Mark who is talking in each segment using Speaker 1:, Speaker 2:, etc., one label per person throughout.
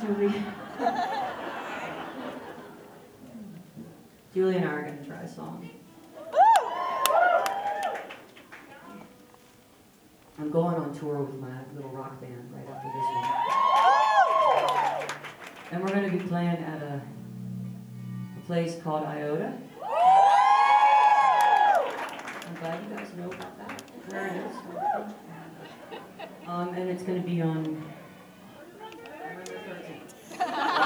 Speaker 1: Julie and I are going to try a song. I'm going on tour with my little rock band right after this one. And we're going to be playing at a place called Iota. I'm glad you guys know about that, where it is. And it's going to be on November 13th.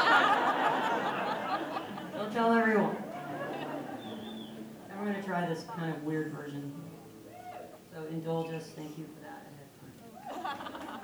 Speaker 1: Don't tell everyone. And we're going to try this kind of weird version. So indulge us. Thank you for that ahead of time.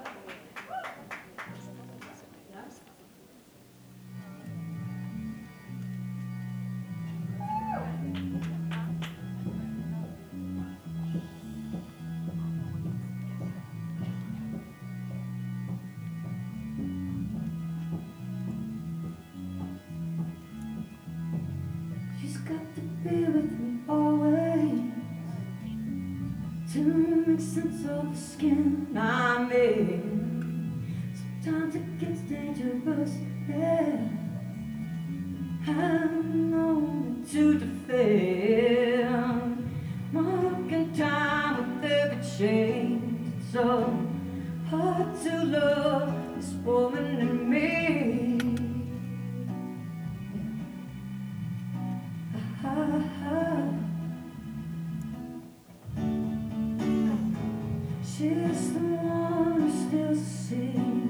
Speaker 1: She's got to be with me always to make sense of the skin I'm in. Sometimes it gets dangerous, yeah. I know to defend, marking time with every change. It's so hard to love this woman and me. She's the one who steals the sea,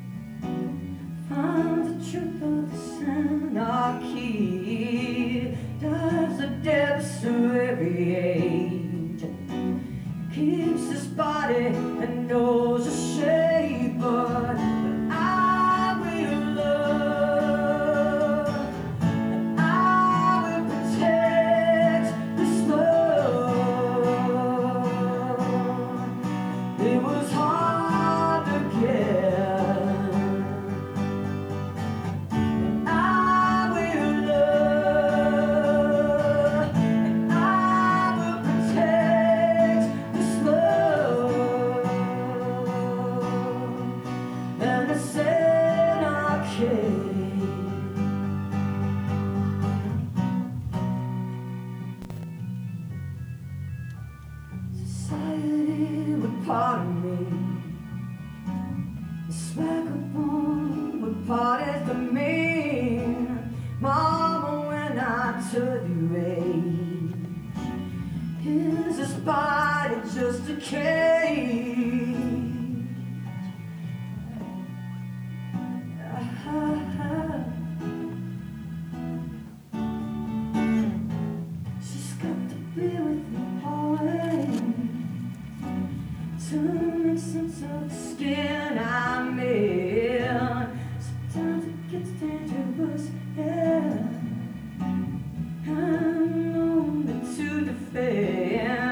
Speaker 1: finds the truth of this anarchy, does the depths of every age, keeps his body and knows the shape, but I will love, and I will protect this love. It was hard to get, and I will love, and I will protect this love, and this anarchy. Society would pardon me, the vagabond would pardon for me. Mama, when I told you age, is this body just a cage? She's got to be with me always to make sense of the skin I'm in. Sometimes it gets dangerous, yeah. I'm only to defend.